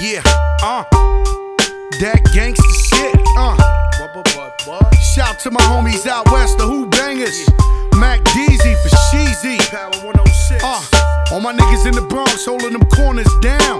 Yeah, that gangsta shit, Shout to my homies out west, the Who Bangers, Mac Deezy for Sheezy, Power 106. All my niggas in the Bronx holding them corners down.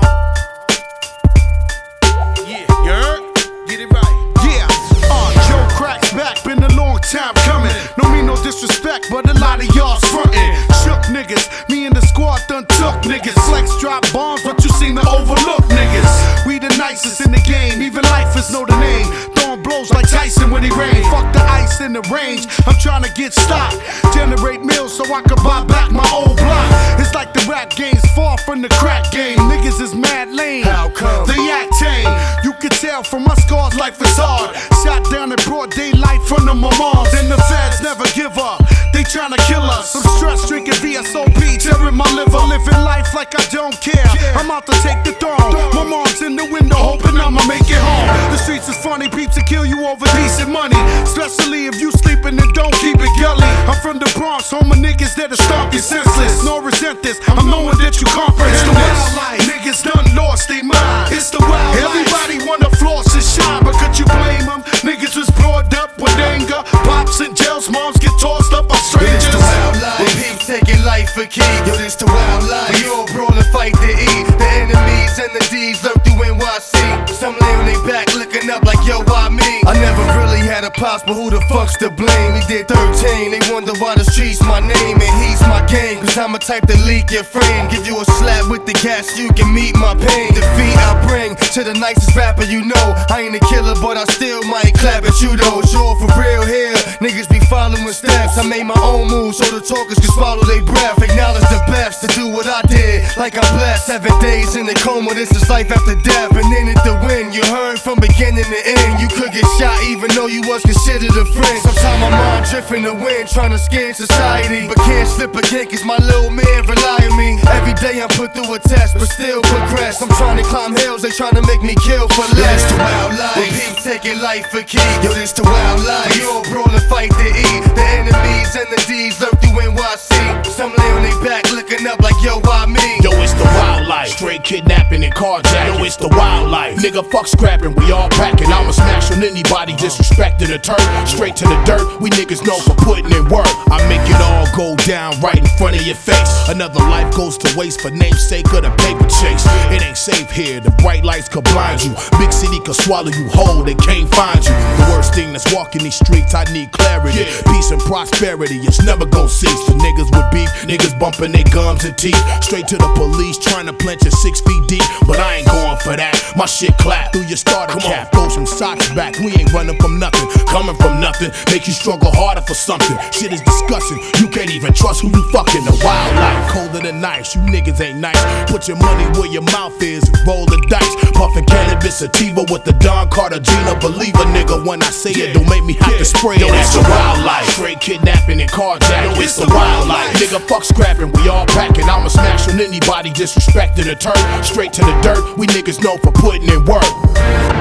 Yeah, you heard? Get it right. Yeah, Joe Crack's back, been a long time coming. No mean no disrespect, but a lot of y'all frontin'. Shook niggas, me and the squad done took niggas. Flex drop bombs, but you seem to overlook niggas. We the nicest in the game, even lifers know the name. Throwing blows like Tyson when he rain. Fuck the ice in the range, I'm trying to get stock. Generate meals so I can buy back my old block. It's like the rap game's far from the crack game. Niggas is mad lame, how come? They act tame. You can tell from my scars life is hard. Shot down in broad daylight from the moms. And the feds never give up, they tryna kill us. I'm stress drinking VSOP, tearing my liver. Living life like I don't care, I'm out to take the throne. My mom's in the window hoping I'ma make it home. The streets is funny, peeps to kill you over decent money. Especially if you sleeping and don't keep it gully. I'm from the Bronx, home of niggas that'll stomp you senseless. No resent this, I'm knowing that you comprehend this. Wild life, niggas done lost their mind. It's the wild life. Everybody wanna floss and shine, but could you blame them? Niggas was brought up with anger. Pops in jails, moms get tossed up by strangers. It's the wild life. When people taking life for key, yo, this the wild life. We all brawl and fight to eat. The enemies and the D's lurk through NYC. Some lay on their back looking up like, yo, why me? I never really had a pops, but who the fuck's to blame? We did 13, they wonder why the streets my name and he's my game. Cause I'm a type to leak your frame. Give you a slap with the gas, you can meet my pain. Defeat I bring to the nicest rapper you know. I ain't a killer, but I still might clap at you though. Sure for real here, niggas be following steps. I made my own moves so the talkers can swallow their breath. Acknowledge the best to do what I did, like I'm blessed. 7 days in the coma, this is life after death. And in it to win, you heard from beginning to end. You could get shot even though you was considered a friend. Sometimes my mind drifting the wind, trying to skin society, but can't slip again cause my little man rely on me. Every day I'm put through a test, but still progress. I'm trying to climb hills, they trying to make me kill for less. Yo, this the wild life. When people taking life for key, yo, this the wild life. We all brawl and fight to eat. The enemies and the D's lurk through NYC. Some lay on their back looking up like, yo, why me? Yo, it's the wild life. Straight kidnapping and carjacking. Yo, it's the wild life. Nigga, fuck scrapping, we all packing. I'ma smash on anybody disrespecting the turf. Straight to the dirt, we niggas known for putting in work. I make it all go down right in front of your face. Another life goes to waste for namesake of the paper chase. It ain't safe here, the bright lights could blind you. Big city could swallow you whole, they can't find you. The worst thing that's walking these streets, I need clarity. Peace and prosperity, it's never gon' cease. The niggas with beef, niggas bumping their gums and teeth. Straight to the police, trying to plant you 6 feet deep. But I ain't going for that, my shit clap through your starter cap. Throw some socks back, we ain't running from nothing. Coming from nothing, make you struggle harder for something. Shit is disgusting, you can't even trust who you fucking. The wild life, colder than ice, you niggas ain't nice. Put your money where your mouth is and roll the dice. Puffin' cannabis sativa with the Don Cartagena. Believe a nigga when I say it, don't make me have to spray it. Yo, it's the wild life. Straight kidnapping and carjacking. Yo, it's the wild life. Nigga, fuck scrapping, we all packing. I'ma smash on anybody disrespecting the turf. Straight to the dirt, we niggas known for putting in work.